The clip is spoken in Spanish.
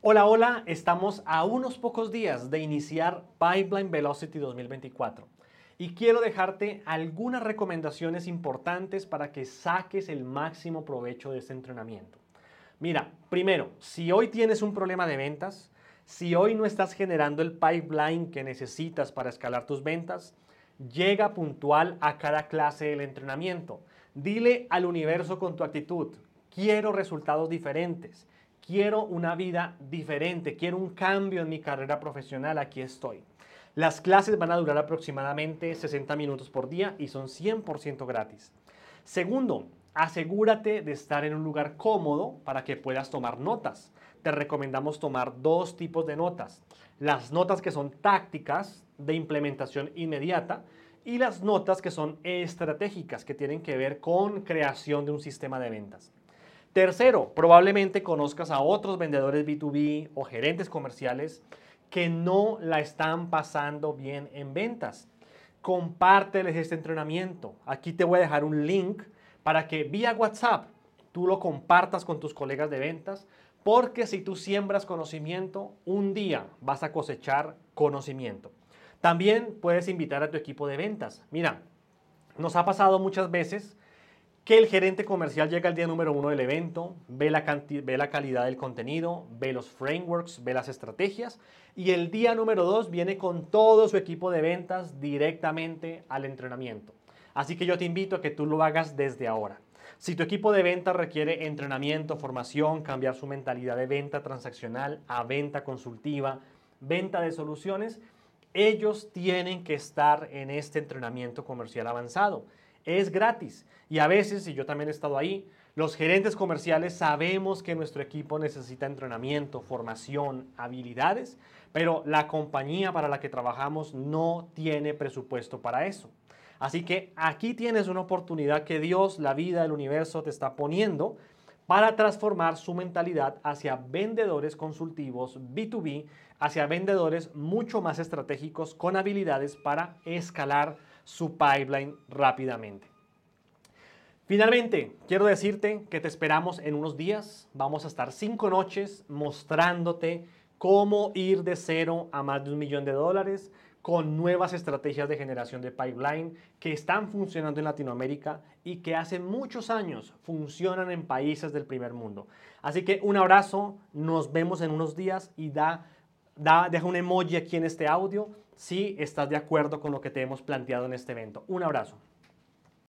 Hola, hola, estamos a unos pocos días de iniciar Pipeline Velocity 2024 y quiero dejarte algunas recomendaciones importantes para que saques el máximo provecho de este entrenamiento. Mira, primero, si hoy tienes un problema de ventas, si hoy no estás generando el pipeline que necesitas para escalar tus ventas, llega puntual a cada clase del entrenamiento. Dile al universo con tu actitud, quiero resultados diferentes, quiero una vida diferente, quiero un cambio en mi carrera profesional, aquí estoy. Las clases van a durar aproximadamente 60 minutos por día y son 100% gratis. Segundo, asegúrate de estar en un lugar cómodo para que puedas tomar notas. Te recomendamos tomar dos tipos de notas. Las notas que son tácticas de implementación inmediata y las notas que son estratégicas, que tienen que ver con creación de un sistema de ventas. Tercero, probablemente conozcas a otros vendedores B2B o gerentes comerciales que no la están pasando bien en ventas. Compárteles este entrenamiento. Aquí te voy a dejar un link para que vía WhatsApp tú lo compartas con tus colegas de ventas, porque si tú siembras conocimiento, un día vas a cosechar conocimiento. También puedes invitar a tu equipo de ventas. Mira, nos ha pasado muchas veces que el gerente comercial llega el día número 1 del evento, ve la calidad del contenido, ve los frameworks, ve las estrategias y el día número 2 viene con todo su equipo de ventas directamente al entrenamiento. Así que yo te invito a que tú lo hagas desde ahora. Si tu equipo de ventas requiere entrenamiento, formación, cambiar su mentalidad de venta transaccional a venta consultiva, venta de soluciones, ellos tienen que estar en este entrenamiento comercial avanzado. Es gratis y a veces, y yo también he estado ahí, los gerentes comerciales sabemos que nuestro equipo necesita entrenamiento, formación, habilidades, pero la compañía para la que trabajamos no tiene presupuesto para eso. Así que aquí tienes una oportunidad que Dios, la vida, el universo te está poniendo para transformar su mentalidad hacia vendedores consultivos B2B, hacia vendedores mucho más estratégicos con habilidades para escalar su pipeline rápidamente. Finalmente, quiero decirte que te esperamos en unos días. Vamos a estar 5 noches mostrándote cómo ir de cero a más de $1.000.000 con nuevas estrategias de generación de pipeline que están funcionando en Latinoamérica y que hace muchos años funcionan en países del primer mundo. Así que un abrazo, nos vemos en unos días y deja un emoji aquí en este audio si estás de acuerdo con lo que te hemos planteado en este evento. Un abrazo.